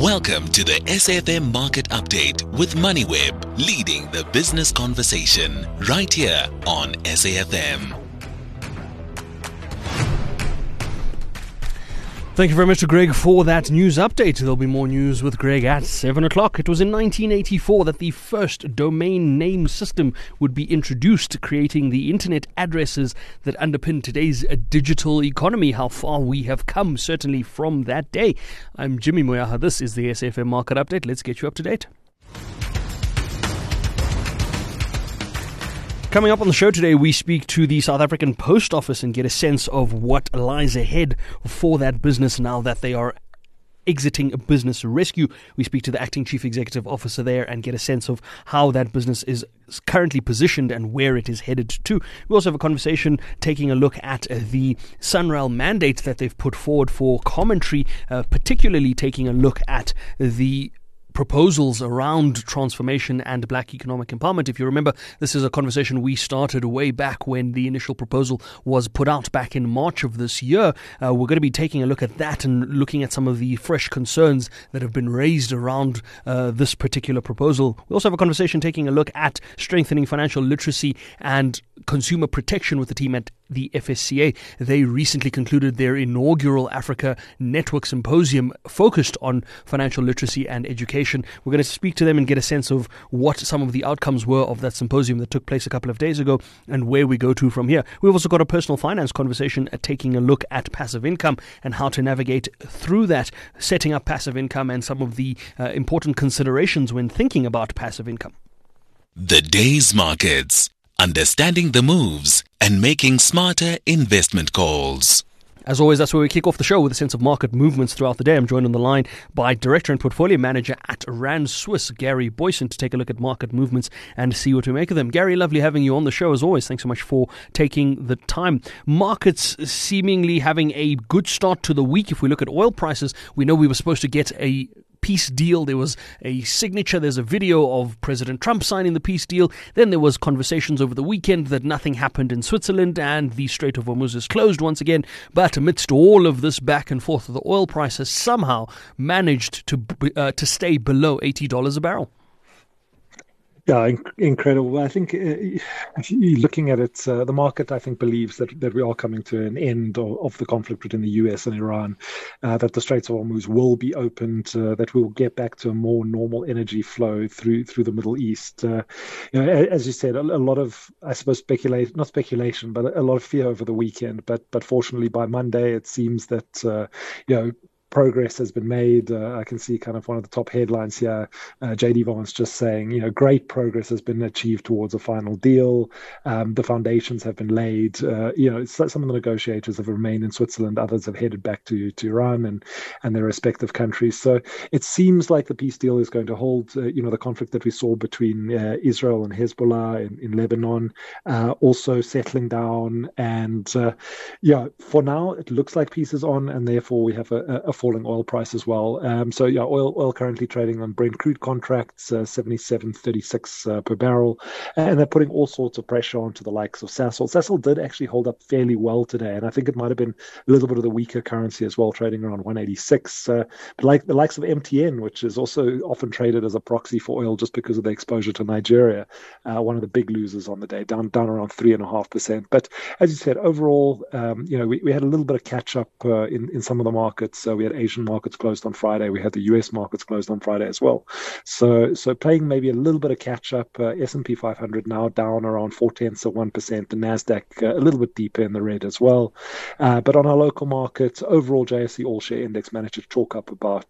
Welcome to the SAFM Market Update with MoneyWeb, leading the business conversation right here on SAFM. Thank you very much to Greg for that news update. There'll be more news with Greg at 7 o'clock. It was in 1984 that the first domain name system would be introduced, creating the internet addresses that underpin today's digital economy. How far we have come, certainly from that day. I'm Jimmy Moyaha. This is the SAFM Market Update. Let's get you up to date. Coming up on the show today, we speak to the South African Post Office and get a sense of what lies ahead for that business now that they are exiting a business rescue. We speak to the acting chief executive officer there and get a sense of how that business is currently positioned and where it is headed to. We also have a conversation taking a look at the SANRAL mandate that they've put forward for commentary, particularly taking a look at the proposals around transformation and black economic empowerment. If you remember, this is a conversation we started way back when the initial proposal was put out back in March of this year. We're going to be taking a look at that and looking at some of the fresh concerns that have been raised around this particular proposal. We also have a conversation taking a look at strengthening financial literacy and consumer protection with the team at the FSCA. They recently concluded their inaugural Africa Network Symposium focused on financial literacy and education. We're going to speak to them and get a sense of what some of the outcomes were of that symposium that took place a couple of days ago and where we go to from here. We've also got a personal finance conversation taking a look at passive income and how to navigate through that, setting up passive income and some of the important considerations when thinking about passive income. The day's markets, understanding the moves and making smarter investment calls. As always, that's where we kick off the show with a sense of market movements throughout the day. I'm joined on the line by Director and Portfolio Manager at Rand Swiss, Gary Boyson, to take a look at market movements and see what we make of them. Gary, lovely having you on the show as always. Thanks so much for taking the time. Markets seemingly having a good start to the week. If we look at oil prices, we know we were supposed to get a peace deal. There was a signature. There's a video of President Trump signing the peace deal. Then there was conversations over the weekend that nothing happened in Switzerland and the Strait of Hormuz is closed once again. But amidst all of this back and forth, the oil price has somehow managed to stay below $80 a barrel. Yeah, incredible. I think looking at it, the market, I think, believes that we are coming to an end of the conflict between the US and Iran, that the Straits of Hormuz will be opened, that we will get back to a more normal energy flow through the Middle East. As you said, a lot of, I suppose, not speculation, but a lot of fear over the weekend. But fortunately, by Monday, it seems that, progress has been made. I can see kind of one of the top headlines here. JD Vance just saying, great progress has been achieved towards a final deal. The foundations have been laid. Some of the negotiators have remained in Switzerland. Others have headed back to Iran and their respective countries. So it seems like the peace deal is going to hold. The conflict that we saw between Israel and Hezbollah in Lebanon also settling down. And for now, it looks like peace is on, and therefore we have a falling oil price as well. Oil currently trading on Brent crude contracts, 77.36 per barrel, and they're putting all sorts of pressure onto the likes of Sasol. Sasol did actually hold up fairly well today, and I think it might have been a little bit of the weaker currency as well, trading around 186. But like the likes of MTN, which is also often traded as a proxy for oil just because of the exposure to Nigeria, one of the big losers on the day, down around 3.5%. But as you said, overall, we had a little bit of catch up in some of the markets. We had Asian markets closed on Friday. We had the US markets closed on Friday as well. So playing maybe a little bit of catch up. S&P 500 now down around 0.4%. The Nasdaq a little bit deeper in the red as well. But on our local markets, overall JSE All Share Index managed to chalk up about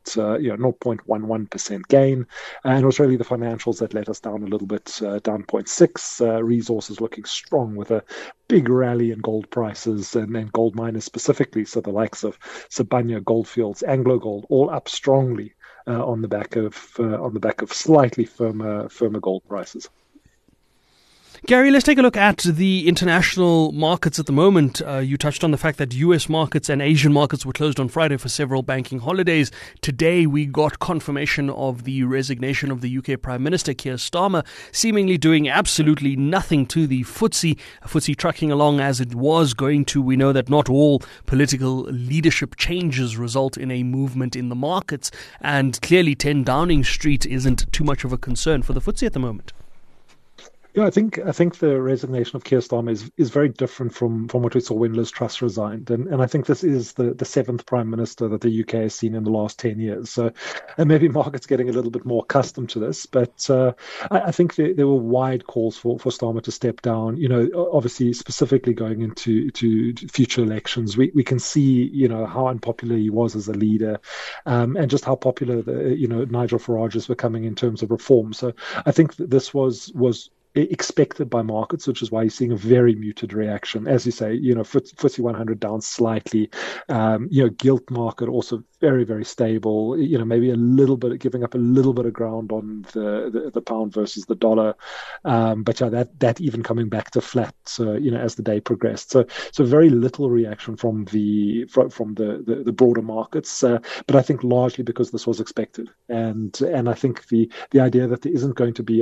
0.11% gain. And it was really the financials that let us down a little bit, down 0.6. Resources looking strong with a big rally in gold prices and gold miners specifically. So the likes of Sibanye, Goldfields, Anglo Gold, all up strongly on the back of slightly firmer gold prices. Gary, let's take a look at the international markets at the moment. You touched on the fact that US markets and Asian markets were closed on Friday for several banking holidays. Today, we got confirmation of the resignation of the UK Prime Minister, Keir Starmer, seemingly doing absolutely nothing to the FTSE trucking along as it was going to. We know that not all political leadership changes result in a movement in the markets, and clearly 10 Downing Street isn't too much of a concern for the FTSE at the moment. Yeah, I think the resignation of Keir Starmer is very different from what we saw when Liz Truss resigned, and I think this is the seventh Prime Minister that the UK has seen in the last 10 years. So, and maybe markets getting a little bit more accustomed to this, but I think there were wide calls for Starmer to step down. You know, obviously specifically going into future elections, we can see how unpopular he was as a leader, and just how popular Nigel Farage is becoming in terms of reform. So I think this was expected by markets, which is why you're seeing a very muted reaction. As you say, FTSE 100 down slightly, gilt market also very, very stable, maybe a little bit giving up a little bit of ground on the pound versus the dollar. But yeah, that even coming back to flat, as the day progressed. So very little reaction from the broader markets. But I think largely because this was expected. And I think the idea that there isn't going to be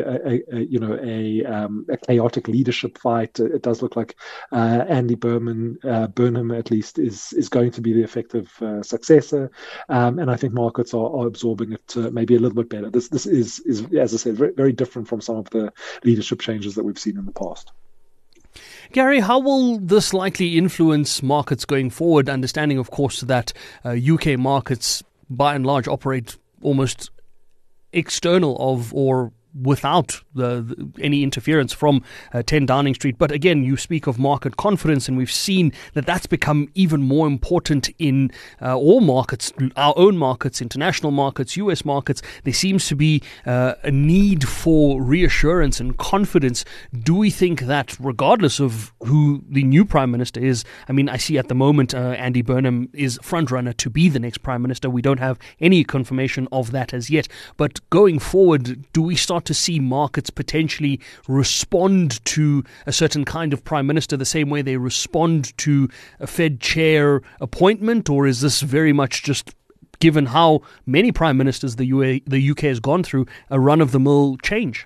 a chaotic leadership fight, it does look like Andy Burnham at least is going to be the effective successor. And I think markets are absorbing it maybe a little bit better. This is as I said, very, very different from some of the leadership changes that we've seen in the past. Gary, how will this likely influence markets going forward? Understanding, of course, that UK markets by and large operate almost external of or without any interference from 10 Downing Street. But again, you speak of market confidence, and we've seen that that's become even more important in all markets, our own markets, international markets, US markets. There seems to be a need for reassurance and confidence. Do we think that regardless of who the new Prime Minister is, I mean, I see at the moment Andy Burnham is frontrunner to be the next Prime Minister. We don't have any confirmation of that as yet. But going forward, do we start to see markets potentially respond to a certain kind of Prime Minister the same way they respond to a Fed chair appointment? Or is this very much just, given how many Prime Ministers the UK has gone through, a run-of-the-mill change?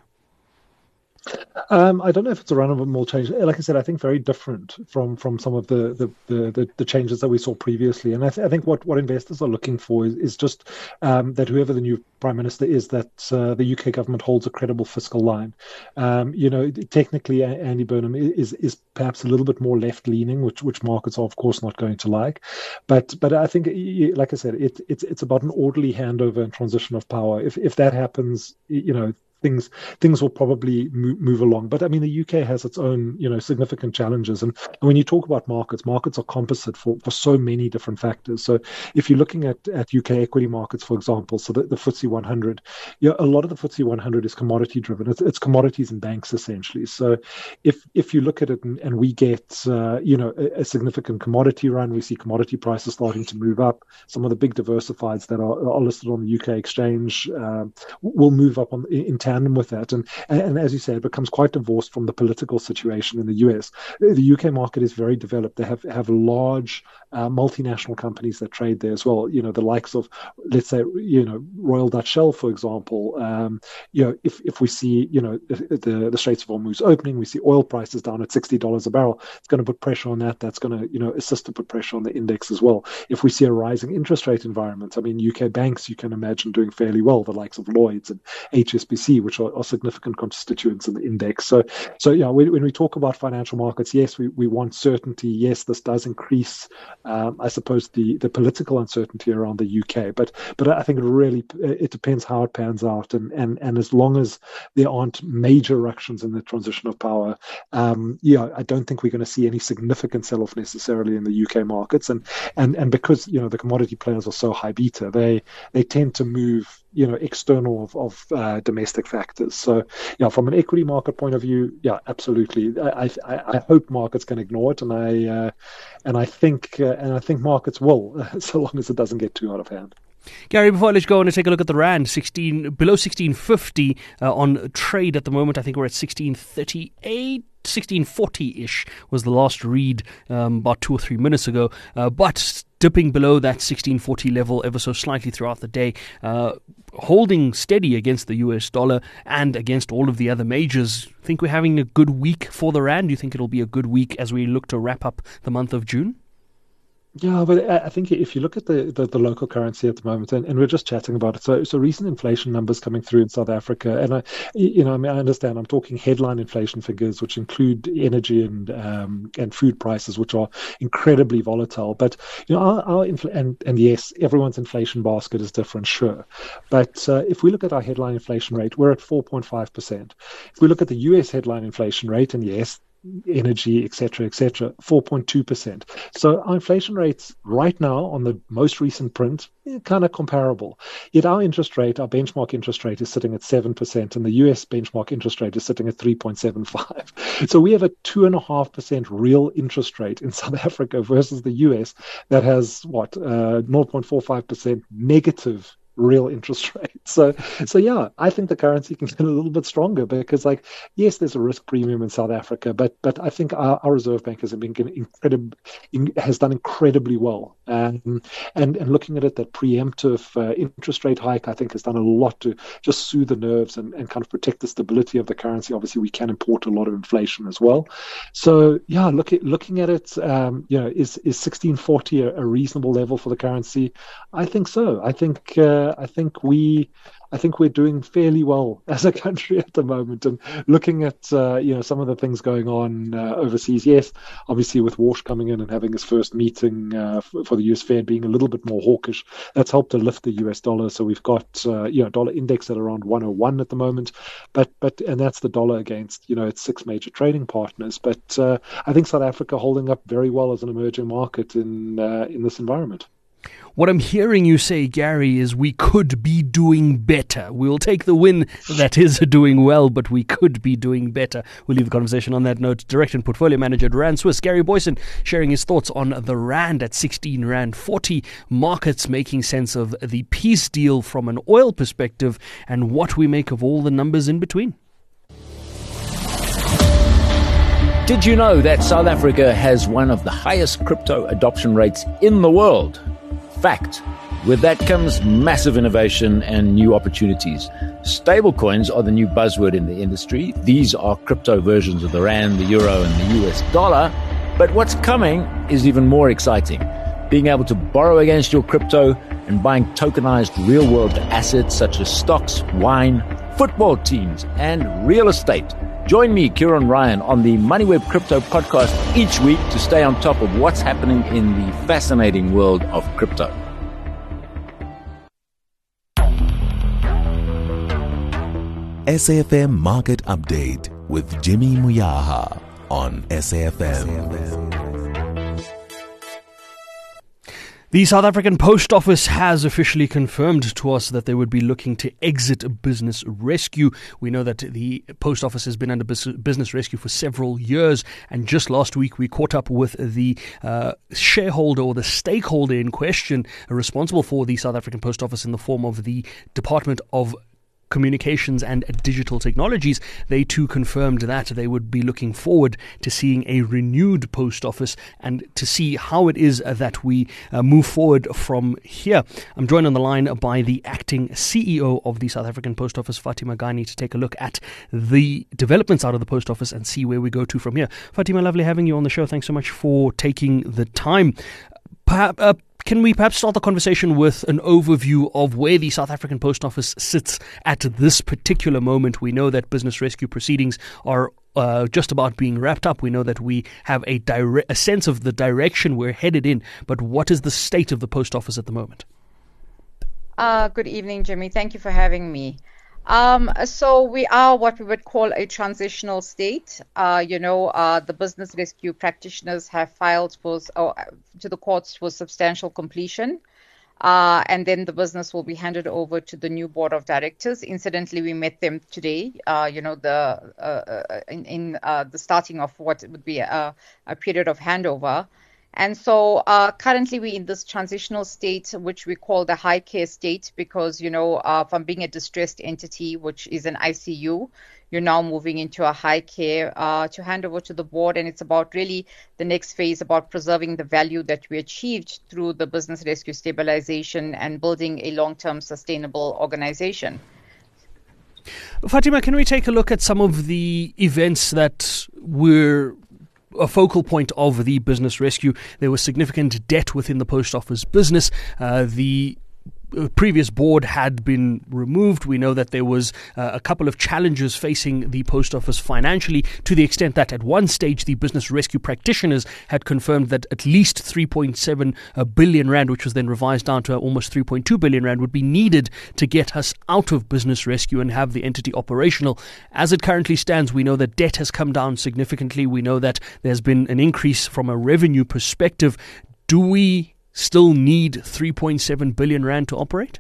I don't know if it's a run-of-the-mill change. Like I said, I think very different from some of the changes that we saw previously. And I think what investors are looking for is just that whoever the new Prime Minister is, that the UK government holds a credible fiscal line. Technically, Andy Burnham is perhaps a little bit more left-leaning, which markets are, of course, not going to like. But I think, like I said, it's about an orderly handover and transition of power. If that happens, things will probably move along. But I mean, the UK has its own, significant challenges. And when you talk about markets are composite for so many different factors. So if you're looking at UK equity markets, for example, so the FTSE 100, a lot of the FTSE 100 is commodity driven. It's commodities and banks essentially. So if you look at it and we get, a significant commodity run, we see commodity prices starting to move up. Some of the big diversifieds that are listed on the UK exchange will move up in tandem with that. And as you say, it becomes quite divorced from the political situation in the US. The UK market is very developed. They have large multinational companies that trade there as well. The likes of, let's say, Royal Dutch Shell, for example. If we see, the Straits of Hormuz opening, we see oil prices down at $60 a barrel. It's going to put pressure on that. That's going to, assist to put pressure on the index as well. If we see a rising interest rate environment, I mean, UK banks, you can imagine doing fairly well, the likes of Lloyds and HSBC, which are significant constituents in the index. So yeah, when we talk about financial markets, yes, we want certainty. Yes, this does increase, I suppose, the political uncertainty around the UK. But I think it depends how it pans out. And as long as there aren't major ructions in the transition of power, I don't think we're going to see any significant sell-off necessarily in the UK markets. And because, the commodity players are so high beta, they tend to move, external of domestic factors. So, from an equity market point of view, absolutely. I hope markets can ignore it, and I think markets will, so long as it doesn't get too out of hand. Gary, before I let you go, I want to take a look at the rand. Below 1650 on trade at the moment. I think we're at 1638. 1640-ish was the last read about 2 or 3 minutes ago, but dipping below that 1640 level ever so slightly throughout the day, holding steady against the US dollar and against all of the other majors. Think we're having a good week for the rand? Do you think it'll be a good week as we look to wrap up the month of June? Yeah, but I think if you look at the local currency at the moment, and we're just chatting about it, so recent inflation numbers coming through in South Africa, and I understand I'm talking headline inflation figures, which include energy and food prices, which are incredibly volatile. But our and yes, everyone's inflation basket is different, sure, but if we look at our headline inflation rate, we're at 4.5%. If we look at the US headline inflation rate, and yes, energy, etc., 4.2%. So our inflation rates right now on the most recent print kind of comparable. Yet our interest rate, our benchmark interest rate, is sitting at 7%, and the US benchmark interest rate is sitting at 3.75. So we have a 2.5% real interest rate in South Africa versus the US that has 0.45% negative real interest rate. So yeah, I think the currency can get a little bit stronger because, yes, there's a risk premium in South Africa, but I think our Reserve Bank has done incredibly well. And looking at it, that preemptive interest rate hike, I think, has done a lot to just soothe the nerves and kind of protect the stability of the currency. Obviously, we can import a lot of inflation as well. So yeah, looking at it, is 1640 a reasonable level for the currency? I think so. I think we're doing fairly well as a country at the moment. And looking at some of the things going on overseas, yes, obviously with Walsh coming in and having his first meeting for the US Fed being a little bit more hawkish, that's helped to lift the US dollar. So we've got dollar index at around 101 at the moment, but that's the dollar against its 6 major trading partners. But I think South Africa holding up very well as an emerging market in this environment. What I'm hearing you say, Gary, is we could be doing better. We'll take the win that is doing well, but we could be doing better. We'll leave the conversation on that note. Director and Portfolio Manager at Rand Swiss, Gary Boyson, sharing his thoughts on the Rand at 16 Rand 40. Markets making sense of the peace deal from an oil perspective and what we make of all the numbers in between. Did you know that South Africa has one of the highest crypto adoption rates in the world? Fact. With that comes massive innovation and new opportunities. Stablecoins are the new buzzword in the industry. These are crypto versions of the Rand, the Euro, and the US dollar. But what's coming is even more exciting. Being able to borrow against your crypto and buying tokenized real-world assets such as stocks, wine, football teams, and real estate. Join me, Kieran Ryan, on the MoneyWeb Crypto podcast each week to stay on top of what's happening in the fascinating world of crypto. SAFM Market Update with Jimmy Muyaha on SAFM. The South African Post Office has officially confirmed to us that they would be looking to exit business rescue. We know that the Post Office has been under business rescue for several years, and just last week we caught up with the shareholder or the stakeholder in question responsible for the South African Post Office in the form of the Department of Communications and Digital Technologies. They too confirmed that they would be looking forward to seeing a renewed post office and to see how it is that we move forward from here. I'm joined on the line by the acting CEO of the South African Post Office, Fatima Ghani, to take a look at the developments out of the post office and see where we go to from here. Fatima, lovely having you on the show. Thanks so much for taking the time. Can we perhaps start the conversation with an overview of where the South African Post Office sits at this particular moment? We know that business rescue proceedings are just about being wrapped up. We know that we have a sense of the direction we're headed in, but what is the state of the Post Office at the moment? Good evening, Jimmy. Thank you for having me. So we are what we would call a transitional state. The business rescue practitioners have filed to the courts for substantial completion. And then the business will be handed over to the new board of directors. Incidentally, we met them today, in the starting of what would be a period of handover. And so currently we're in this transitional state, which we call the high care state, because, from being a distressed entity, which is an ICU, you're now moving into a high care to hand over to the board. And it's about really the next phase about preserving the value that we achieved through the business rescue stabilization and building a long-term sustainable organization. Fatima, can we take a look at some of the events that were a focal point of the business rescue? There was significant debt within the post office business. The previous board had been removed. We know that there was a couple of challenges facing the post office financially, to the extent that at one stage the business rescue practitioners had confirmed that at least 3.7 billion rand, which was then revised down to almost 3.2 billion rand, would be needed to get us out of business rescue and have the entity operational. As it currently stands, we know that debt has come down significantly. We know that there's been an increase from a revenue perspective. Do we still need 3.7 billion rand to operate?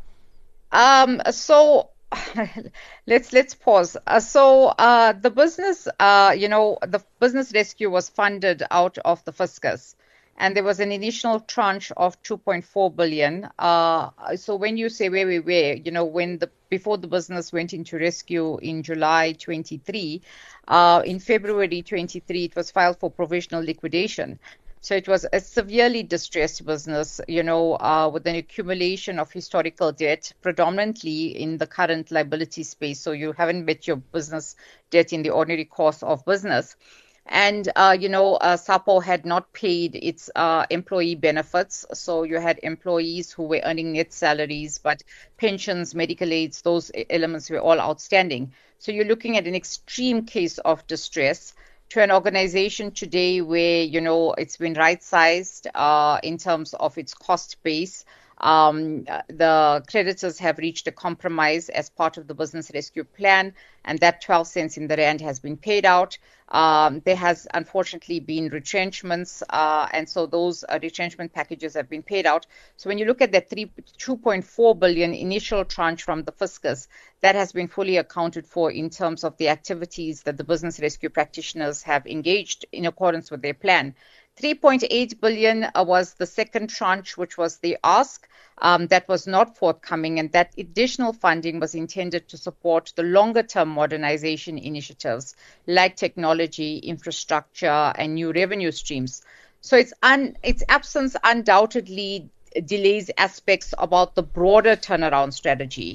So let's pause. The business, the business rescue was funded out of the fiscus, and there was an initial tranche of 2.4 billion. So when you say where we were, before the business went into rescue in July 23, in February 23, it was filed for provisional liquidation. So it was a severely distressed business, with an accumulation of historical debt, predominantly in the current liability space. So you haven't met your business debt in the ordinary course of business. And, SAPO had not paid its employee benefits. So you had employees who were earning net salaries, but pensions, medical aids, those elements were all outstanding. So you're looking at an extreme case of distress, to an organization today where, it's been right-sized in terms of its cost base. The creditors have reached a compromise as part of the business rescue plan, and that 12 cents in the rand has been paid out. There has unfortunately been retrenchments, and so those retrenchment packages have been paid out. So when you look at that 2.4 billion initial tranche from the fiscus, that has been fully accounted for in terms of the activities that the business rescue practitioners have engaged in accordance with their plan. 3.8 billion was the second tranche, which was the ask. That was not forthcoming, and that additional funding was intended to support the longer-term modernization initiatives like technology, infrastructure, and new revenue streams. So its absence undoubtedly delays aspects about the broader turnaround strategy.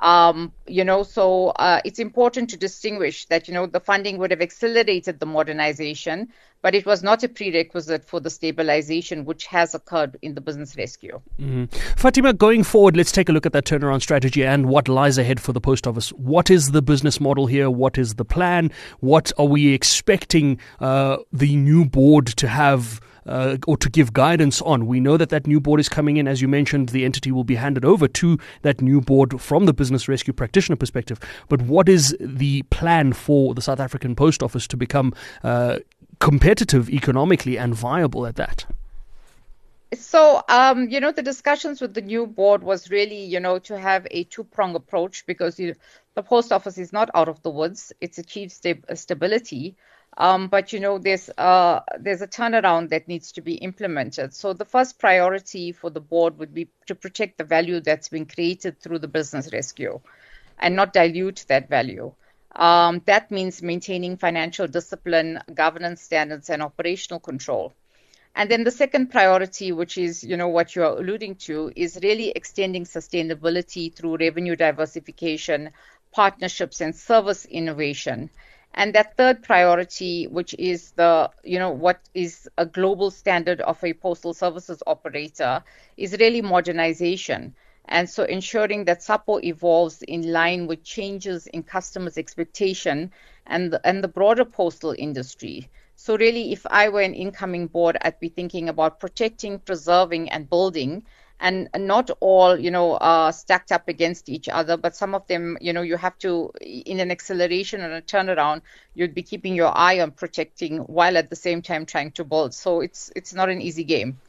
So it's important to distinguish that, the funding would have accelerated the modernization, but it was not a prerequisite for the stabilization, which has occurred in the business rescue. Mm-hmm. Fatima, going forward, let's take a look at that turnaround strategy and what lies ahead for the post office. What is the business model here? What is the plan? What are we expecting the new board to have or to give guidance on? We know that new board is coming in. As you mentioned, the entity will be handed over to that new board from the business rescue practitioner perspective. But what is the plan for the South African Post Office to become competitive economically and viable at that? So, the discussions with the new board was really, to have a two-pronged approach, because the post office is not out of the woods. It's achieved stability. But, there's a turnaround that needs to be implemented. So the first priority for the board would be to protect the value that's been created through the business rescue and not dilute that value. That means maintaining financial discipline, governance standards, and operational control. And then the second priority, which is, what you're alluding to, is really extending sustainability through revenue diversification, partnerships, and service innovation. And that third priority, which is what is a global standard of a postal services operator, is really modernization. And so ensuring that SAPO evolves in line with changes in customers' expectation and the broader postal industry. So really, if I were an incoming board, I'd be thinking about protecting, preserving, and building, and not all, stacked up against each other, but some of them, you have to, in an acceleration and a turnaround, you'd be keeping your eye on protecting while at the same time trying to build. So it's not an easy game.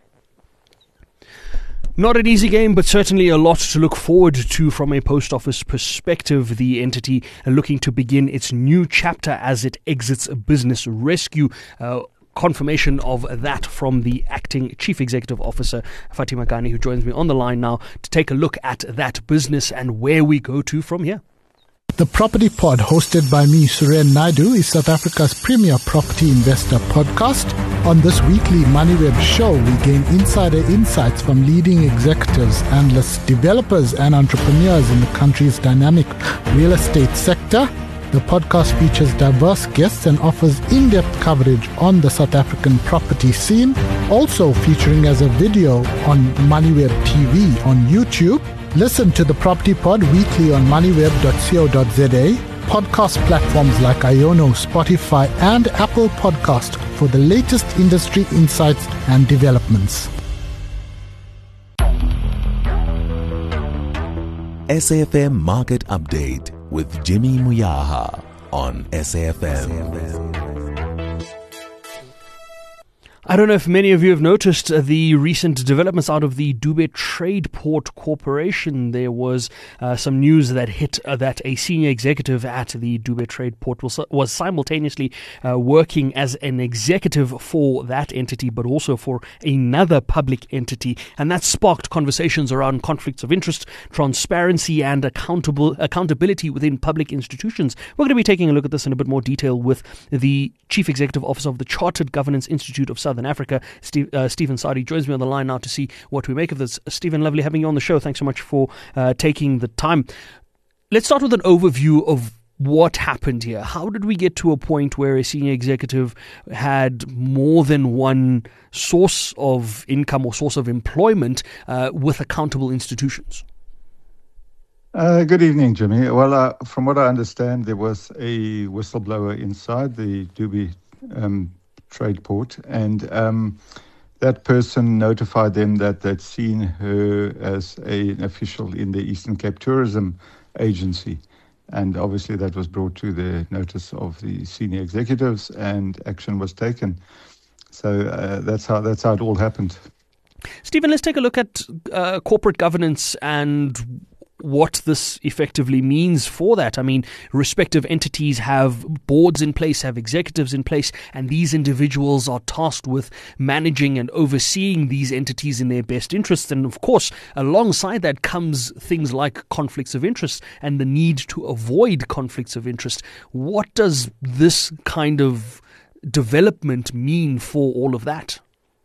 Not an easy game, but certainly a lot to look forward to from a post office perspective. The entity looking to begin its new chapter as it exits business rescue. confirmation of that from the acting chief executive officer, Fatima Ghani, who joins me on the line now to take a look at that business and where we go to from here. The Property Pod, hosted by me, Suren Naidu, is South Africa's premier property investor podcast. On this weekly MoneyWeb show, we gain insider insights from leading executives, analysts, developers, and entrepreneurs in the country's dynamic real estate sector. The podcast features diverse guests and offers in-depth coverage on the South African property scene, also featuring as a video on MoneyWeb TV on YouTube. Listen to the Property Pod weekly on moneyweb.co.za, podcast platforms like Iono, Spotify, and Apple Podcast for the latest industry insights and developments. SAFM Market Update with Jimmy Muyaha on SAFM. I don't know if many of you have noticed the recent developments out of the Dubai Trade Port Corporation. There was some news that hit that a senior executive at the Dubai Trade Port was simultaneously working as an executive for that entity, but also for another public entity. And that sparked conversations around conflicts of interest, transparency, and accountability within public institutions. We're going to be taking a look at this in a bit more detail with the Chief Executive Officer of the Chartered Governance Institute of Southern Africa, Stephen Sadi, joins me on the line now to see what we make of this. Stephen, lovely having you on the show. Thanks so much for taking the time. Let's start with an overview of what happened here. How did we get to a point where a senior executive had more than one source of income or source of employment with accountable institutions? Good evening, Jimmy. Well, from what I understand, there was a whistleblower inside the Dubai Trade Port, and that person notified them that they'd seen her as an official in the Eastern Cape Tourism Agency. And obviously that was brought to the notice of the senior executives, and action was taken. So that's how it all happened. Stephen, let's take a look at corporate governance and what this effectively means for that. I mean, respective entities have boards in place, have executives in place, and these individuals are tasked with managing and overseeing these entities in their best interests. And of course, alongside that comes things like conflicts of interest and the need to avoid conflicts of interest. What does this kind of development mean for all of that?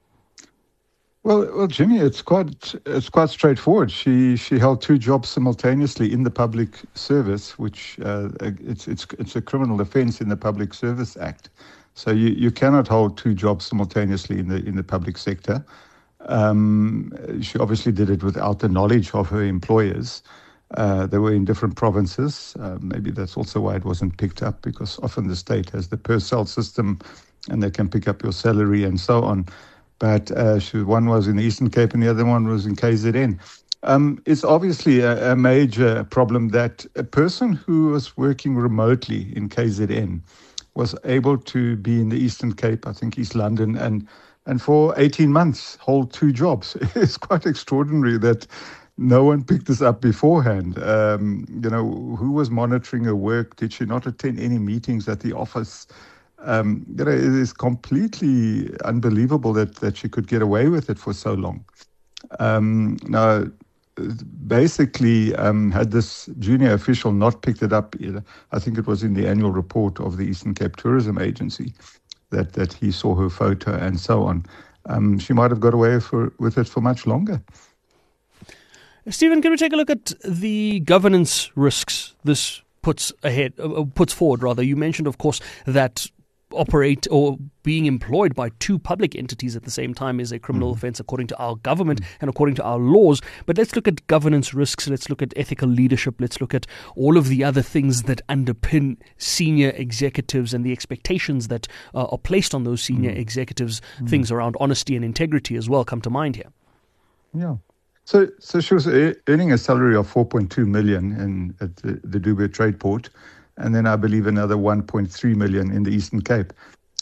Well, Jimmy, it's quite straightforward. She held two jobs simultaneously in the public service, which it's a criminal offence in the Public Service Act. So you cannot hold two jobs simultaneously in the public sector. She obviously did it without the knowledge of her employers. They were in different provinces. Maybe that's also why it wasn't picked up, because often the state has the per-cell system, and they can pick up your salary and so on. But one was in the Eastern Cape and the other one was in KZN. It's obviously a major problem that a person who was working remotely in KZN was able to be in the Eastern Cape, I think East London, and for 18 months hold two jobs. It's quite extraordinary that no one picked this up beforehand. Who was monitoring her work? Did she not attend any meetings at the office? It is completely unbelievable that she could get away with it for so long. Now, basically, had this junior official not picked it up, I think it was in the annual report of the Eastern Cape Tourism Agency that he saw her photo and so on, she might have got away with it for much longer. Stephen, can we take a look at the governance risks this puts forward? You mentioned, of course, that operate or being employed by two public entities at the same time is a criminal offence according to our government and according to our laws. But let's look at governance risks. Let's look at ethical leadership. Let's look at all of the other things that underpin senior executives and the expectations that are placed on those senior executives. Things around honesty and integrity as well come to mind here. Yeah. So she was earning a salary of 4.2 million at the Dubai Trade Port, and then I believe another 1.3 million in the Eastern Cape.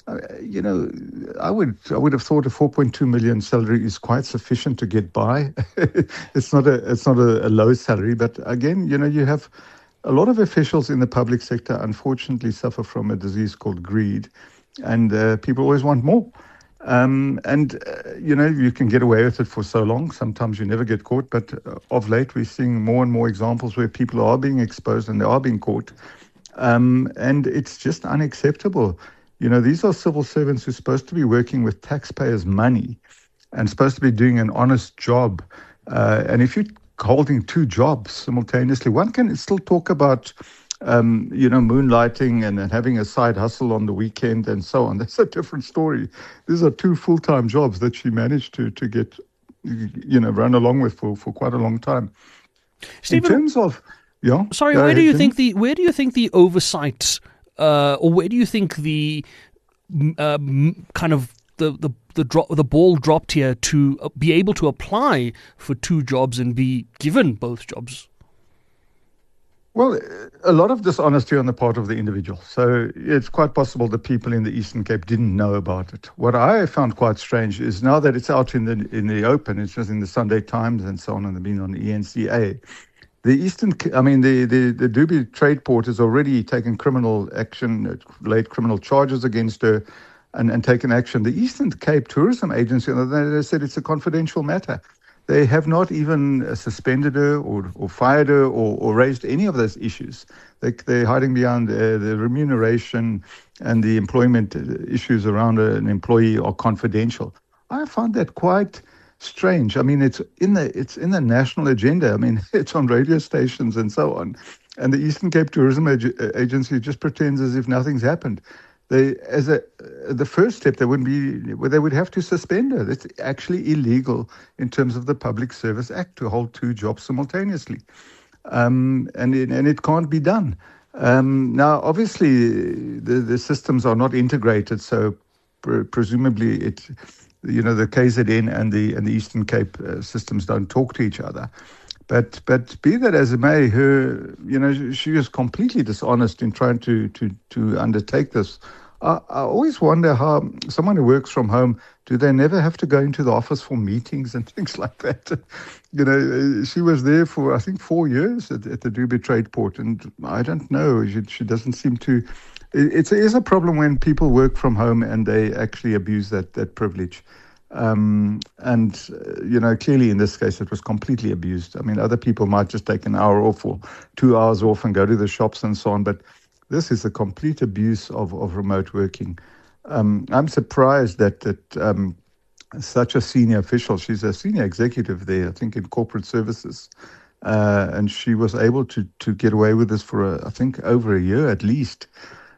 I would have thought a 4.2 million salary is quite sufficient to get by. It's not a low salary, but again, you have a lot of officials in the public sector unfortunately suffer from a disease called greed, and people always want more. You can get away with it for so long. Sometimes you never get caught. But of late, we're seeing more and more examples where people are being exposed and they are being caught. And it's just unacceptable. These are civil servants who are supposed to be working with taxpayers' money and supposed to be doing an honest job. And if you're holding two jobs simultaneously, one can still talk about moonlighting and having a side hustle on the weekend and so on. That's a different story. These are two full-time jobs that she managed to get, run along with for quite a long time. Stephen, in terms of, sorry, where do you think the oversight, or where do you think the kind of the ball dropped here to be able to apply for two jobs and be given both jobs? Well, a lot of dishonesty on the part of the individual. So it's quite possible the people in the Eastern Cape didn't know about it. What I found quite strange is now that it's out in the open, it's just in the Sunday Times and so on, and been on the ENCA. The Dubai Trade Port has already taken criminal action, laid criminal charges against her, and taken action. The Eastern Cape Tourism Agency, they said it's a confidential matter. They have not even suspended her or fired her or raised any of those issues. They're hiding behind the remuneration and the employment issues around an employee are confidential. I find that quite strange. I mean, it's in the national agenda. I mean, it's on radio stations and so on. And the Eastern Cape Tourism Agency just pretends as if nothing's happened. The first step, they would have to suspend her. It's actually illegal in terms of the Public Service Act to hold two jobs simultaneously, and it can't be done. Now, obviously, the systems are not integrated, so presumably the KZN and the Eastern Cape systems don't talk to each other. But be that as it may, she was completely dishonest in trying to undertake this. I always wonder how someone who works from home, do they never have to go into the office for meetings and things like that? She was there for, I think, 4 years at the Dubai Trade Port, and I don't know, she doesn't seem to. It is a problem when people work from home and they actually abuse that privilege. Clearly in this case, it was completely abused. I mean, other people might just take an hour off or 2 hours off and go to the shops and so on. But this is a complete abuse of remote working. I'm surprised that such a senior official, she's a senior executive there, I think in corporate services, and she was able to get away with this for, I think, over a year at least.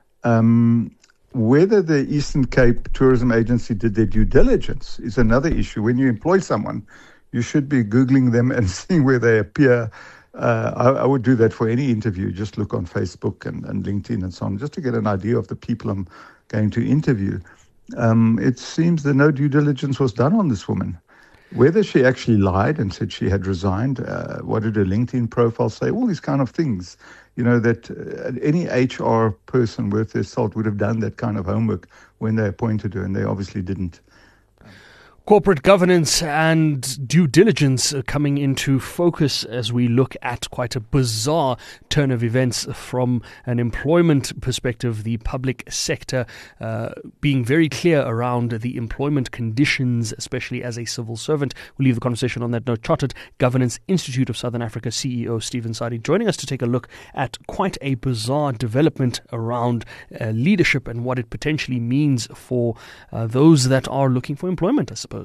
Whether the Eastern Cape Tourism Agency did their due diligence is another issue. When you employ someone, you should be Googling them and seeing where they appear. I would do that for any interview. Just look on Facebook and LinkedIn and so on, just to get an idea of the people I'm going to interview. It seems that no due diligence was done on this woman. Whether she actually lied and said she had resigned, what did her LinkedIn profile say, all these kind of things. That any HR person worth their salt would have done that kind of homework when they appointed her, and they obviously didn't. Corporate governance and due diligence coming into focus as we look at quite a bizarre turn of events from an employment perspective. The public sector being very clear around the employment conditions, especially as a civil servant. We'll leave the conversation on that note. Chartered Governance Institute of Southern Africa CEO Stephen Sadi joining us to take a look at quite a bizarre development around leadership and what it potentially means for those that are looking for employment, I suppose.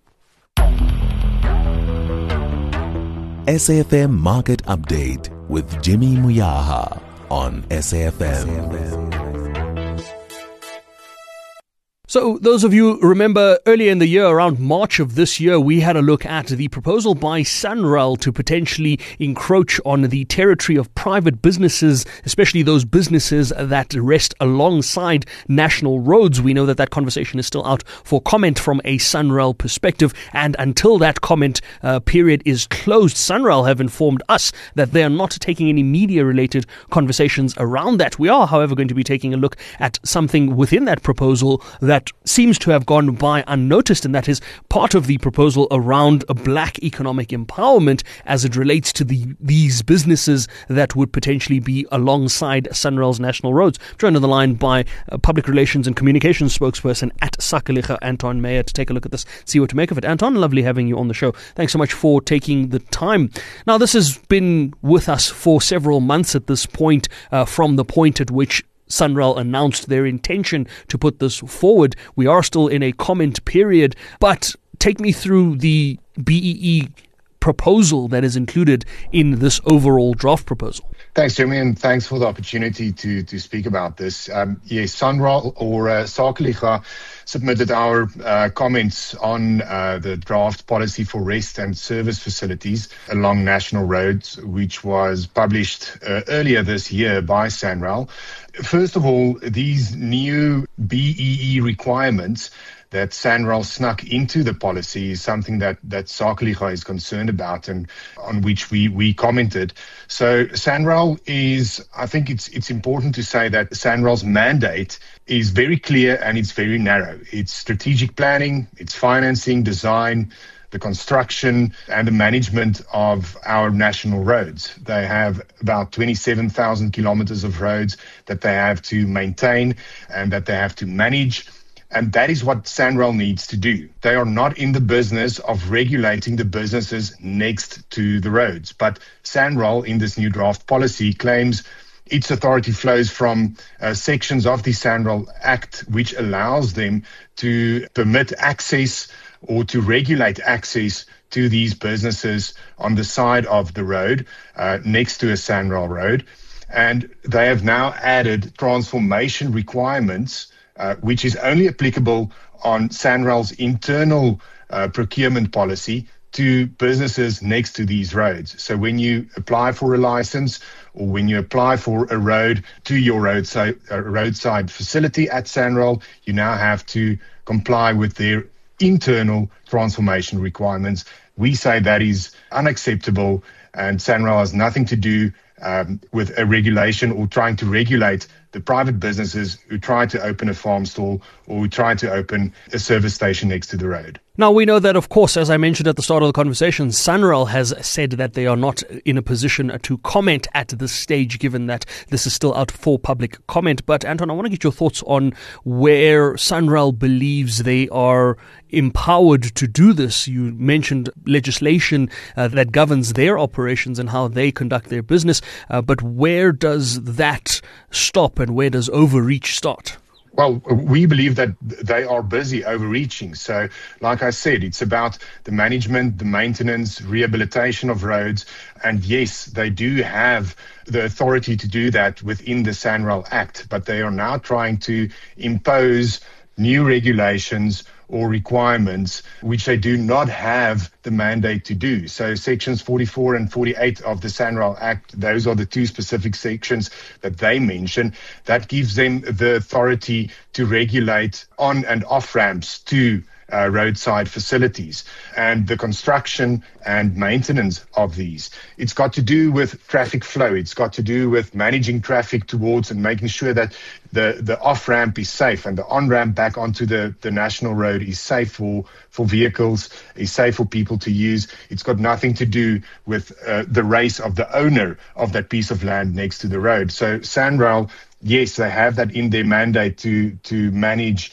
SAFM Market Update with Jimmy Muyaha on SAFM. So those of you remember earlier in the year, around March of this year, we had a look at the proposal by SANRAL to potentially encroach on the territory of private businesses, especially those businesses that rest alongside national roads. We know that conversation is still out for comment from a SANRAL perspective. And until that comment period is closed, SANRAL have informed us that they are not taking any media-related conversations around that. We are, however, going to be taking a look at something within that proposal that what seems to have gone by unnoticed, and that is part of the proposal around a black economic empowerment as it relates to these businesses that would potentially be alongside SANRAL's national roads. Joined on the line by public relations and communications spokesperson at Sakeliga, Anton Meyer, to take a look at this, see what to make of it. Anton, lovely having you on the show. Thanks so much for taking the time. Now, this has been with us for several months at this point, from the point at which SANRAL announced their intention to put this forward. We are still in a comment period, but take me through the BEE proposal that is included in this overall draft proposal. Thanks, Jimmy, and thanks for the opportunity to speak about this. Yes, SANRAL or Sakeliga submitted our comments on the draft policy for rest and service facilities along national roads, which was published earlier this year by SANRAL. First of all, these new BEE requirements that SANRAL snuck into the policy is something that Sakeliga is concerned about and on which we commented. So SANRAL is, I think it's important to say that SANRAL's mandate is very clear and it's very narrow. It's strategic planning, it's financing, design, the construction and the management of our national roads. They have about 27,000 kilometers of roads that they have to maintain and that they have to manage. And that is what SANRAL needs to do. They are not in the business of regulating the businesses next to the roads. But SANRAL, in this new draft policy, claims its authority flows from sections of the SANRAL Act, which allows them to permit access or to regulate access to these businesses on the side of the road, next to a SANRAL road. And they have now added transformation requirements, which is only applicable on SANRAL's internal procurement policy to businesses next to these roads. So when you apply for a license or when you apply for a road to your roadside facility at SANRAL, you now have to comply with their internal transformation requirements. We say that is unacceptable, and SANRAL has nothing to do with a regulation or trying to regulate the private businesses who try to open a farm stall or who try to open a service station next to the road. Now, we know that, of course, as I mentioned at the start of the conversation, SANRAL has said that they are not in a position to comment at this stage, given that this is still out for public comment. But, Anton, I want to get your thoughts on where SANRAL believes they are empowered to do this. You mentioned legislation that governs their operations and how they conduct their business. But where does that stop and where does overreach start? Well, we believe that they are busy overreaching. So, like I said, it's about the management, the maintenance, rehabilitation of roads. And yes, they do have the authority to do that within the SANRAL Act, but they are now trying to impose new regulations or requirements which they do not have the mandate to do. So sections 44 and 48 of the SANRAL Act, those are the two specific sections that they mention, that gives them the authority to regulate on and off ramps to roadside facilities and the construction and maintenance of these. It's got to do with traffic flow. It's got to do with managing traffic towards and making sure that the off-ramp is safe and the on-ramp back onto the national road is safe for vehicles, is safe for people to use. It's got nothing to do with the race of the owner of that piece of land next to the road. So SANRAL, yes, they have that in their mandate to manage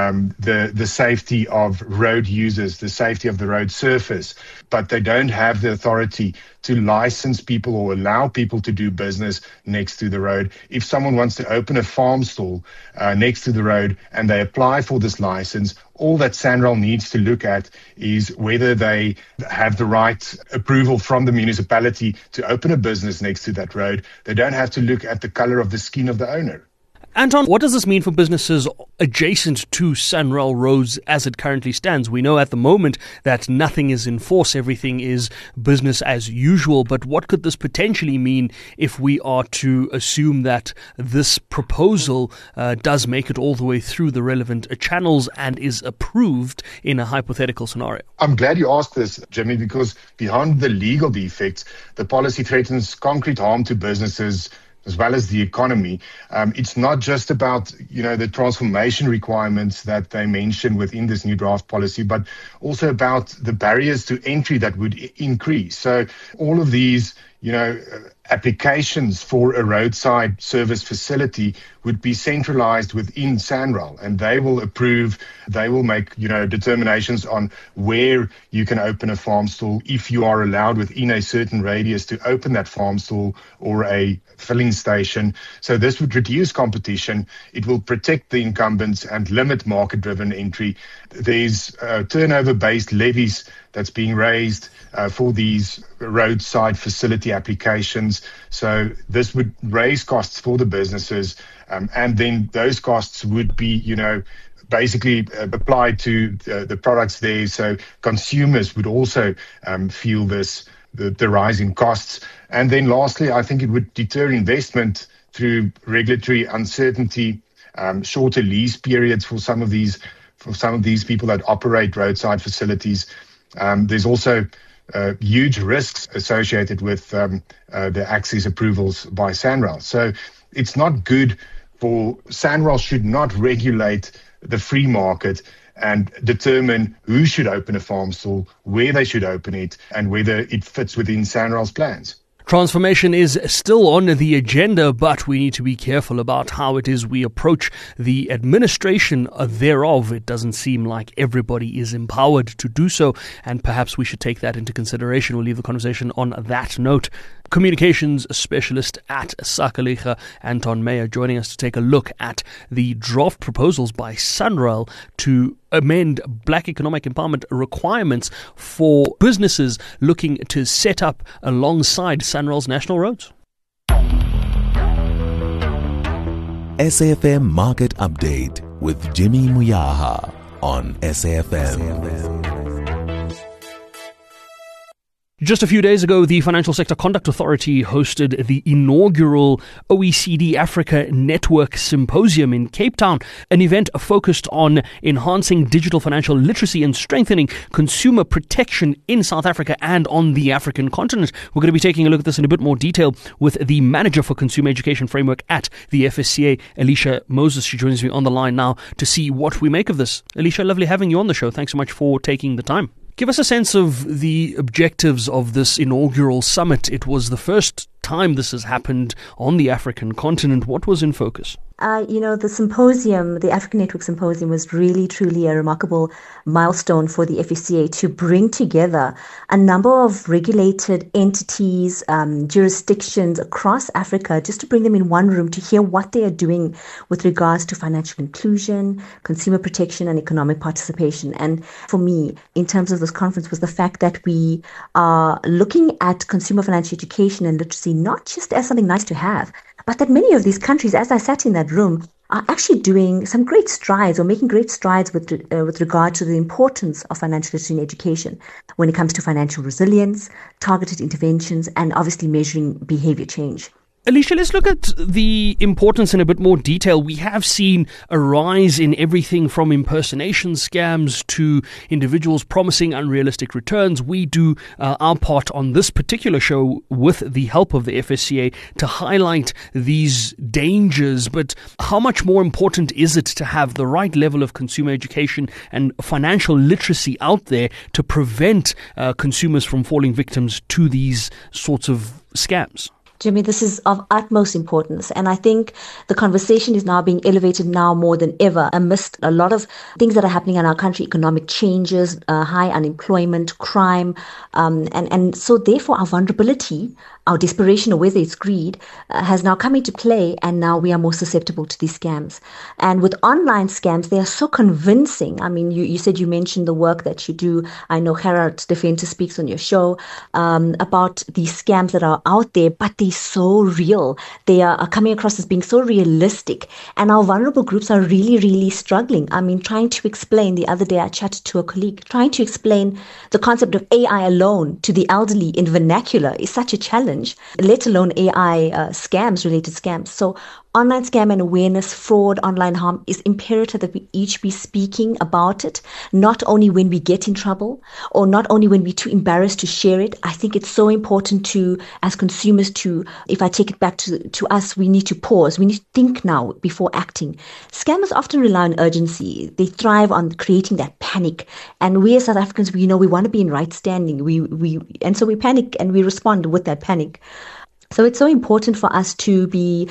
the safety of road users, the safety of the road surface, but they don't have the authority to license people or allow people to do business next to the road. If someone wants to open a farm stall next to the road and they apply for this license, all that SANRAL needs to look at is whether they have the right approval from the municipality to open a business next to that road. They don't have to look at the color of the skin of the owner. Anton, what does this mean for businesses adjacent to SANRAL roads as it currently stands? We know at the moment that nothing is in force, everything is business as usual, but what could this potentially mean if we are to assume that this proposal does make it all the way through the relevant channels and is approved in a hypothetical scenario? I'm glad you asked this, Jimmy, because beyond the legal defects, the policy threatens concrete harm to businesses as well as the economy. It's not just about, the transformation requirements that they mention within this new draft policy, but also about the barriers to entry that would increase. So all of these, applications for a roadside service facility would be centralized within SANRAL, and they will make, determinations on where you can open a farm stall, if you are allowed within a certain radius to open that farm stall or a filling station. So this would reduce competition. It will protect the incumbents and limit market-driven entry. There's turnover-based levies that's being raised for these roadside facility applications. So this would raise costs for the businesses, and then those costs would be, basically applied to the products there. So consumers would also feel the rise in costs. And then lastly, I think it would deter investment through regulatory uncertainty, shorter lease periods for some of these people that operate roadside facilities. There's also huge risks associated with the access approvals by SANRAL. So it's not good for SANRAL should not regulate the free market and determine who should open a farm stall, where they should open it, and whether it fits within SANRAL's plans. Transformation is still on the agenda, but we need to be careful about how it is we approach the administration thereof. It doesn't seem like everybody is empowered to do so, and perhaps we should take that into consideration. We'll leave the conversation on that note. Communications specialist at Sakaliga, Anton Meyer, joining us to take a look at the draft proposals by SANRAL to amend Black economic empowerment requirements for businesses looking to set up alongside SANRAL's national roads. SAFM Market Update with Jimmy Muyaha on SAFM. Just a few days ago, the Financial Sector Conduct Authority hosted the inaugural OECD Africa Network Symposium in Cape Town, an event focused on enhancing digital financial literacy and strengthening consumer protection in South Africa and on the African continent. We're going to be taking a look at this in a bit more detail with the Manager for Consumer Education Framework at the FSCA, Alicia Moses. She joins me on the line now to see what we make of this. Alicia, lovely having you on the show. Thanks so much for taking the time. Give us a sense of the objectives of this inaugural summit. It was the first time this has happened on the African continent. What was in focus? The symposium, the African Network Symposium, was really, truly a remarkable milestone for the FSCA to bring together a number of regulated entities, jurisdictions across Africa, just to bring them in one room to hear what they are doing with regards to financial inclusion, consumer protection, and economic participation. And for me, in terms of this conference, was the fact that we are looking at consumer financial education and literacy not just as something nice to have, but that many of these countries, as I sat in that room, are actually doing some great strides or making great strides with regard to the importance of financial literacy and education when it comes to financial resilience, targeted interventions, and obviously measuring behavior change. Alicia, let's look at the importance in a bit more detail. We have seen a rise in everything from impersonation scams to individuals promising unrealistic returns. We do our part on this particular show with the help of the FSCA to highlight these dangers. But how much more important is it to have the right level of consumer education and financial literacy out there to prevent consumers from falling victims to these sorts of scams? Jimmy, this is of utmost importance. And I think the conversation is now being elevated now more than ever amidst a lot of things that are happening in our country, economic changes, high unemployment, crime. And so therefore our vulnerability, our desperation, or whether it's greed, has now come into play, and now we are more susceptible to these scams. And with online scams, they are so convincing. I mean, you said you mentioned the work that you do. I know Gerard Defenter speaks on your show about these scams that are out there, but they're so real. They are coming across as being so realistic. And our vulnerable groups are really, really struggling. I mean, trying to explain, the other day I chatted to a colleague, trying to explain the concept of AI alone to the elderly in vernacular is such a challenge, let alone AI related scams. So Online scam and awareness, fraud, online harm is imperative that we each be speaking about it, not only when we get in trouble or not only when we're too embarrassed to share it. I think it's so important to, as consumers, to, if I take it back to us, we need to pause. We need to think now before acting. Scammers often rely on urgency. They thrive on creating that panic. And we as South Africans, we want to be in right standing. And so we panic and we respond with that panic. So it's so important for us to be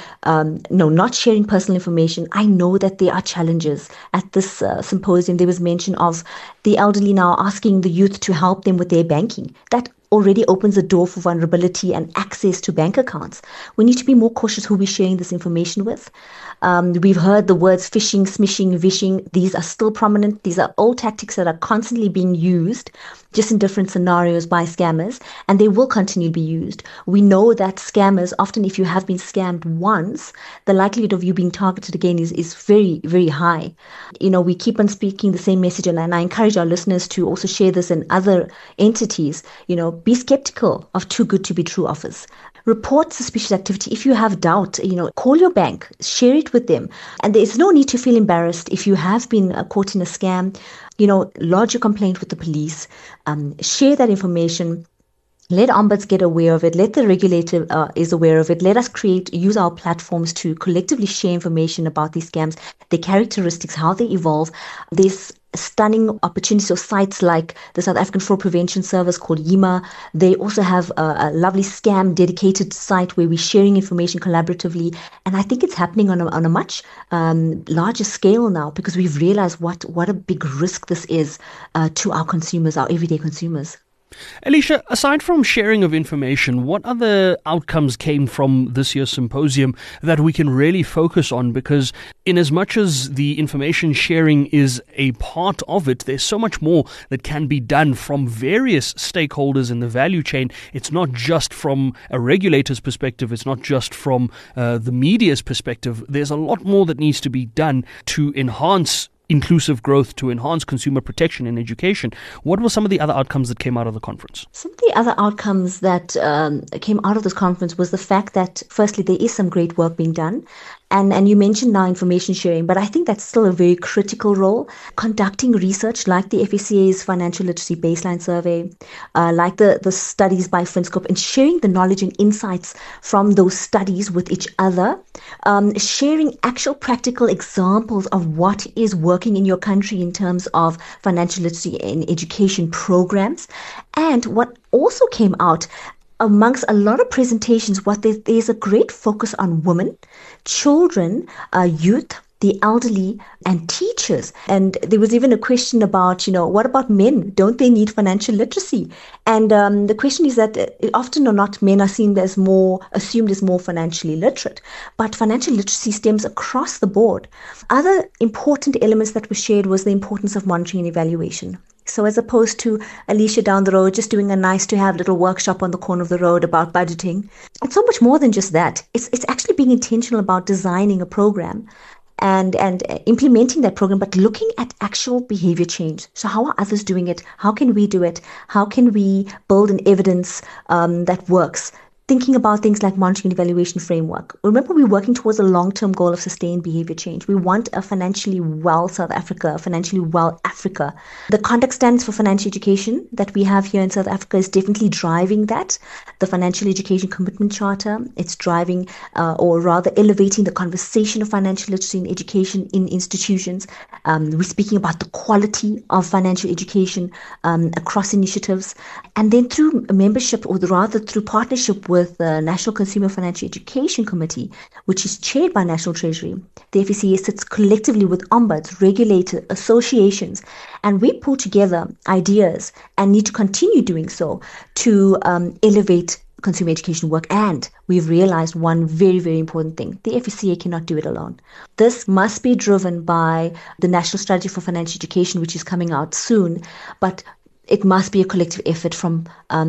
not sharing personal information. I know that there are challenges. At this symposium, there was mention of the elderly now asking the youth to help them with their banking. That already opens a door for vulnerability and access to bank accounts. We need to be more cautious who we're sharing this information with. We've heard the words phishing, smishing, vishing. These are still prominent. These are old tactics that are constantly being used, just in different scenarios by scammers, and they will continue to be used. We know that scammers, often if you have been scammed once, the likelihood of you being targeted again is very, very high. We keep on speaking the same message, and I encourage our listeners to also share this in other entities. Be skeptical of too good to be true offers. Report suspicious activity. If you have doubt, call your bank, share it with them. And there's no need to feel embarrassed if you have been caught in a scam. Lodge a complaint with the police, share that information. Let ombuds get aware of it. Let the regulator is aware of it. Let us use our platforms to collectively share information about these scams, their characteristics, how they evolve. There's stunning opportunities of sites like the South African Fraud Prevention Service called YIMA. They also have a lovely scam dedicated site where we're sharing information collaboratively. And I think it's happening on a much larger scale now, because we've realized what a big risk this is to our consumers, our everyday consumers. Alicia, aside from sharing of information, what other outcomes came from this year's symposium that we can really focus on? Because in as much as the information sharing is a part of it, there's so much more that can be done from various stakeholders in the value chain. It's not just from a regulator's perspective. It's not just from the media's perspective. There's a lot more that needs to be done to enhance inclusive growth, to enhance consumer protection and education. What were some of the other outcomes that came out of the conference? Some of the other outcomes that came out of this conference was the fact that, firstly, there is some great work being done. And you mentioned now information sharing, but I think that's still a very critical role. Conducting research like the FSCA's Financial Literacy Baseline Survey, like the studies by Finscope, and sharing the knowledge and insights from those studies with each other, sharing actual practical examples of what is working in your country in terms of financial literacy and education programs. And what also came out amongst a lot of presentations, there's a great focus on women, children, youth, the elderly, and teachers. And there was even a question about, what about men? Don't they need financial literacy? And the question is that often or not, men are assumed as more financially literate. But financial literacy stems across the board. Other important elements that were shared was the importance of monitoring and evaluation. So as opposed to Alicia down the road just doing a nice to have little workshop on the corner of the road about budgeting, it's so much more than just that. It's actually being intentional about designing a program and implementing that program, but looking at actual behavior change. So how are others doing it? How can we do it? How can we build an evidence that works? Thinking about things like monitoring and evaluation framework. Remember, we're working towards a long-term goal of sustained behavior change. We want a financially well South Africa, a financially well Africa. The conduct standards for financial education that we have here in South Africa is definitely driving that. The Financial Education Commitment Charter, it's driving or rather elevating the conversation of financial literacy and education in institutions. We're speaking about the quality of financial education across initiatives. And then through membership, or rather through partnership with the National Consumer Financial Education Committee, which is chaired by National Treasury. The FSCA sits collectively with ombuds, regulators, associations, and we pull together ideas and need to continue doing so to elevate consumer education work. And we've realized one very, very important thing. The FSCA cannot do it alone. This must be driven by the National Strategy for Financial Education, which is coming out soon, but it must be a collective effort from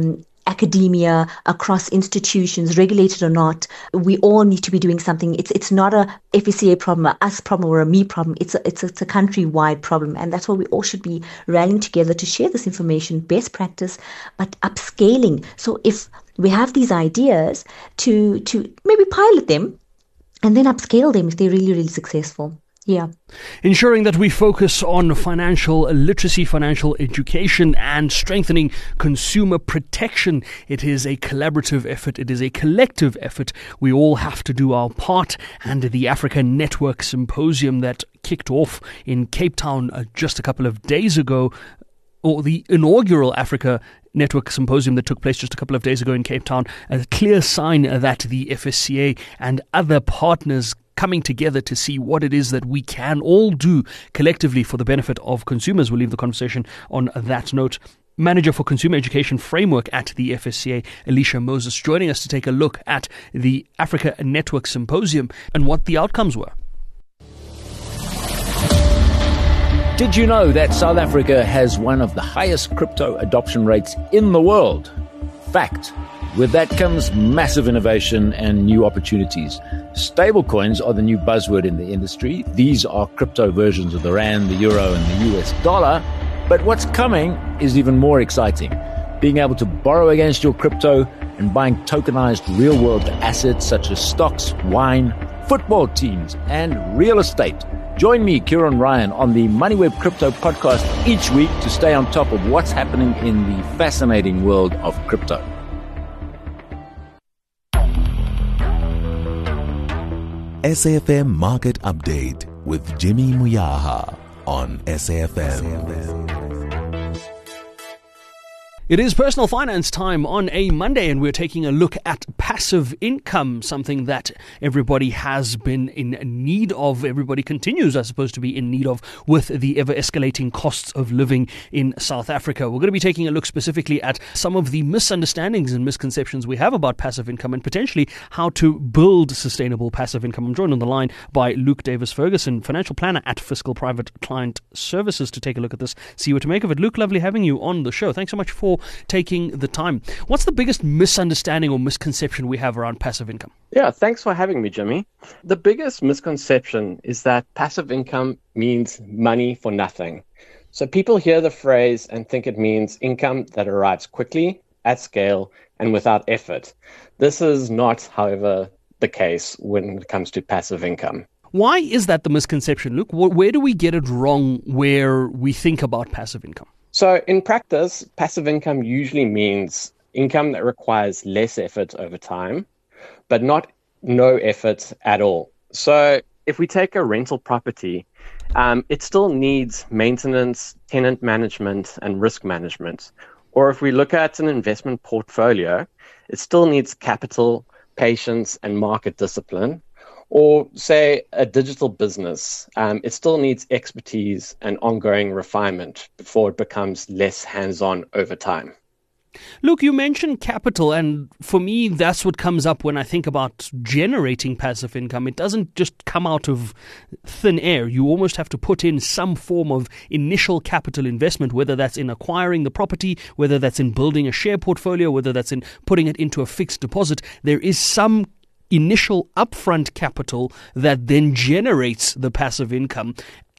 academia, across institutions, regulated or not. We all need to be doing something. It's not a FSCA problem, a us problem, or a me problem. It's a country-wide problem, and that's why we all should be rallying together to share this information, best practice, but upscaling. So if we have these ideas, to maybe pilot them and then upscale them if they're really, really successful. Yeah. Ensuring that we focus on financial literacy, financial education, and strengthening consumer protection. It is a collaborative effort. It is a collective effort. We all have to do our part. And the Africa Network Symposium that kicked off in Cape Town just a couple of days ago, or the inaugural Africa Network Symposium that took place just a couple of days ago in Cape Town, a clear sign that the FSCA and other partners coming together to see what it is that we can all do collectively for the benefit of consumers. We'll leave the conversation on that note. Manager for Consumer Education Framework at the FSCA, Alicia Moses, joining us to take a look at the Africa Network Symposium and what the outcomes were. Did you know that South Africa has one of the highest crypto adoption rates in the world? Fact. With that comes massive innovation and new opportunities. Stablecoins are the new buzzword in the industry. These are crypto versions of the rand, the euro, and the US dollar. But what's coming is even more exciting. Being able to borrow against your crypto and buying tokenized real-world assets such as stocks, wine, football teams, and real estate. Join me, Kieran Ryan, on the MoneyWeb Crypto Podcast each week to stay on top of what's happening in the fascinating world of crypto. SAFM Market Update with Jimmy Muyaha on SAFM. It is personal finance time on a Monday, and we're taking a look at passive income, something that everybody has been in need of. Everybody continues, I suppose, to be in need of with the ever-escalating costs of living in South Africa. We're going to be taking a look specifically at some of the misunderstandings and misconceptions we have about passive income and potentially how to build sustainable passive income. I'm joined on the line by Luke Davis-Ferguson, financial planner at Fiscal Private Client Services, to take a look at this, see what to make of it. Luke, lovely having you on the show. Thanks so much for taking the time. What's the biggest misunderstanding or misconception we have around passive income? Yeah, thanks for having me, Jimmy. The biggest misconception is that passive income means money for nothing. So people hear the phrase and think it means income that arrives quickly, at scale, and without effort. This is not, however, the case when it comes to passive income. Why is that the misconception, Luke? Where do we get it wrong where we think about passive income? So in practice, passive income usually means income that requires less effort over time, but not no effort at all. So if we take a rental property, it still needs maintenance, tenant management, and risk management. Or if we look at an investment portfolio, it still needs capital, patience, and market discipline. Or say a digital business, it still needs expertise and ongoing refinement before it becomes less hands-on over time. Luke, you mentioned capital, and for me, that's what comes up when I think about generating passive income. It doesn't just come out of thin air. You almost have to put in some form of initial capital investment, whether that's in acquiring the property, whether that's in building a share portfolio, whether that's in putting it into a fixed deposit. There is some initial upfront capital that then generates the passive income.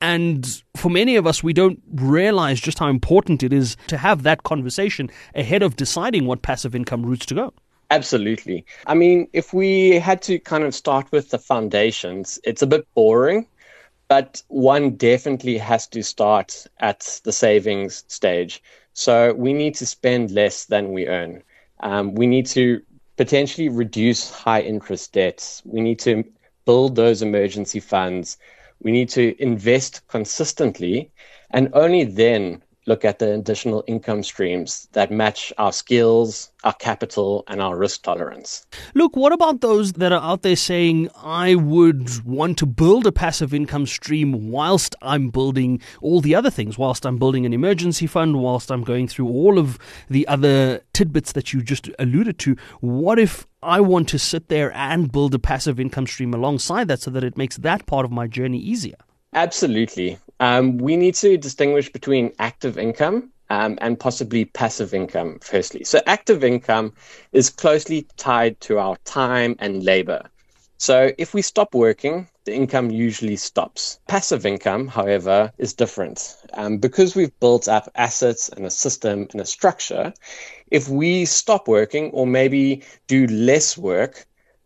And for many of us, we don't realize just how important it is to have that conversation ahead of deciding what passive income routes to go. Absolutely. I mean, if we had to kind of start with the foundations, it's a bit boring, but one definitely has to start at the savings stage. So we need to spend less than we earn. We need to potentially reduce high interest debts. We need to build those emergency funds. We need to invest consistently, and only then look at the additional income streams that match our skills, our capital, and our risk tolerance. Look, what about those that are out there saying, I would want to build a passive income stream whilst I'm building all the other things, whilst I'm building an emergency fund, whilst I'm going through all of the other tidbits that you just alluded to? What if I want to sit there and build a passive income stream alongside that so that it makes that part of my journey easier? Absolutely. We need to distinguish between active income and possibly passive income, firstly. So active income is closely tied to our time and labor. So if we stop working, the income usually stops. Passive income, however, is different. Because we've built up assets and a system and a structure, if we stop working or maybe do less work,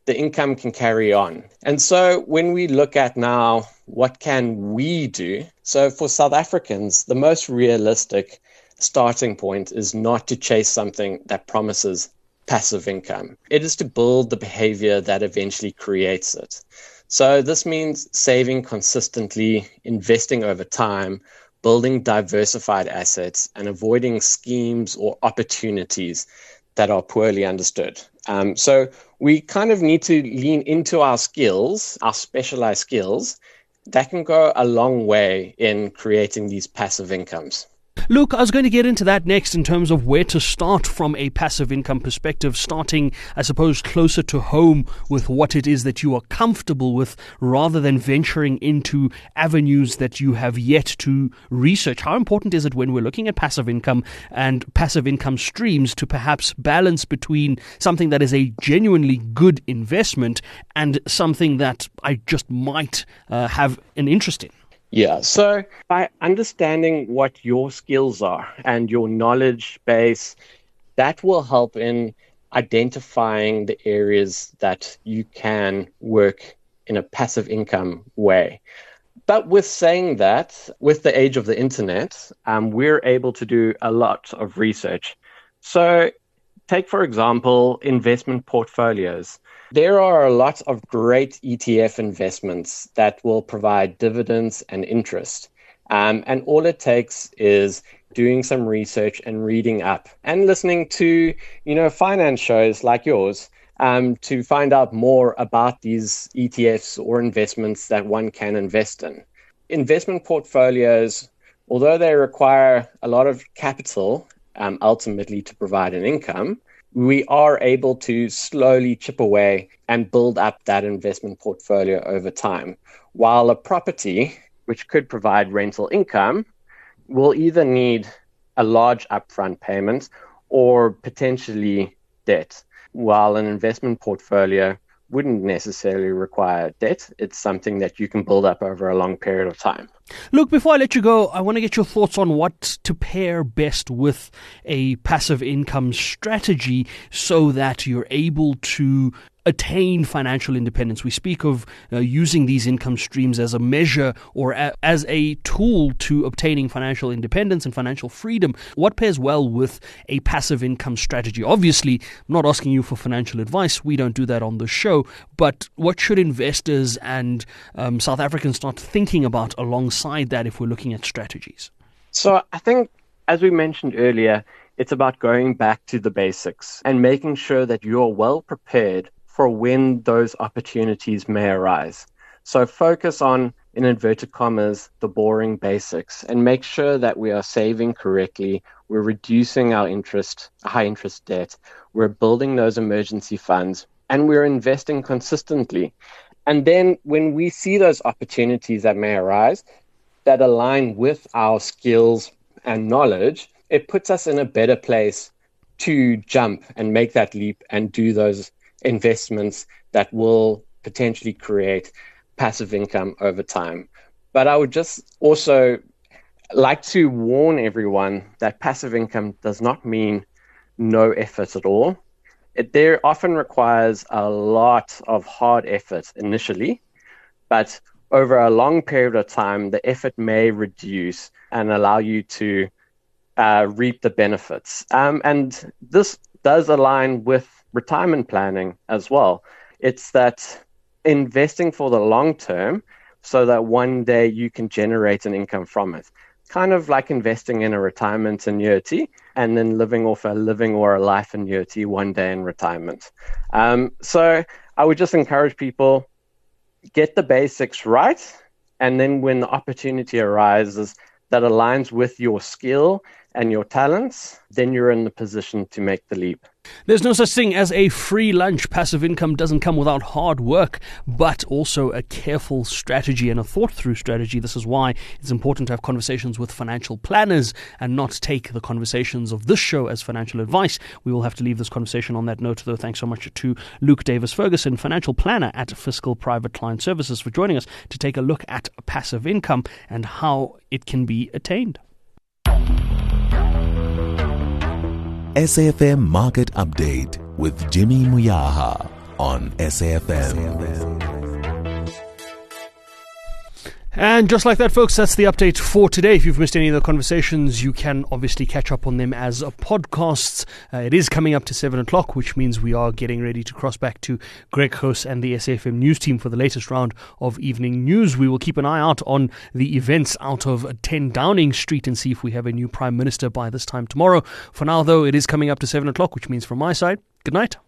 the income can carry on. And so when we look at now, what can we do? So for South Africans, the most realistic starting point is not to chase something that promises passive income. It is to build the behavior that eventually creates it. So this means saving consistently, investing over time, building diversified assets, and avoiding schemes or opportunities that are poorly understood. So we kind of need to lean into our skills, our specialized skills, that can go a long way in creating these passive incomes. Luke, I was going to get into that next in terms of where to start from a passive income perspective, starting, I suppose, closer to home with what it is that you are comfortable with rather than venturing into avenues that you have yet to research. How important is it when we're looking at passive income and passive income streams to perhaps balance between something that is a genuinely good investment and something that I just might have an interest in? Yeah, so by understanding what your skills are and your knowledge base, that will help in identifying the areas that you can work in a passive income way. But with saying that, with the age of the internet, we're able to do a lot of research. So take, for example, investment portfolios. There are a lot of great ETF investments that will provide dividends and interest. And all it takes is doing some research and reading up and listening to, finance shows like yours to find out more about these ETFs or investments that one can invest in. Investment portfolios, although they require a lot of capital ultimately to provide an income, we are able to slowly chip away and build up that investment portfolio over time. While a property, which could provide rental income, will either need a large upfront payment or potentially debt. While an investment portfolio wouldn't necessarily require debt, it's something that you can build up over a long period of time. Look, before I let you go, I want to get your thoughts on what to pair best with a passive income strategy so that you're able to attain financial independence. We speak of using these income streams as a measure or as a tool to obtaining financial independence and financial freedom. What pairs well with a passive income strategy? Obviously, I'm not asking you for financial advice. We don't do that on the show. But what should investors and South Africans start thinking about alongside that if we're looking at strategies? So I think, as we mentioned earlier, it's about going back to the basics and making sure that you're well prepared for when those opportunities may arise. So focus on, in inverted commas, the boring basics and make sure that we are saving correctly, we're reducing our high interest debt, we're building those emergency funds, and we're investing consistently. And then when we see those opportunities that may arise that align with our skills and knowledge, it puts us in a better place to jump and make that leap and do those investments that will potentially create passive income over time. But I would just also like to warn everyone that passive income does not mean no effort at all. There often requires a lot of hard effort initially, but over a long period of time, the effort may reduce and allow you to reap the benefits. And this does align with retirement planning as well. It's that investing for the long term so that one day you can generate an income from it. Kind of like investing in a retirement annuity and then living off a living or a life annuity one day in retirement. So I would just encourage people, get the basics right. And then when the opportunity arises that aligns with your skill and your talents, then you're in the position to make the leap. There's no such thing as a free lunch. Passive income doesn't come without hard work, but also a careful strategy and a thought-through strategy. This is why it's important to have conversations with financial planners and not take the conversations of this show as financial advice. We will have to leave this conversation on that note, though. Thanks so much to Luke Davis-Ferguson, financial planner at Fiscal Private Client Services, for joining us to take a look at passive income and how it can be attained. SAFM Market Update with Jimmy Muyaha. on SAFM. And just like that, folks, that's the update for today. If you've missed any of the conversations, you can obviously catch up on them as podcasts. It is coming up to 7 o'clock, which means we are getting ready to cross back to Greg Goos and the SAFM news team for the latest round of evening news. We will keep an eye out on the events out of 10 Downing Street and see if we have a new Prime Minister by this time tomorrow. For now, though, it is coming up to 7 o'clock, which means from my side, good night.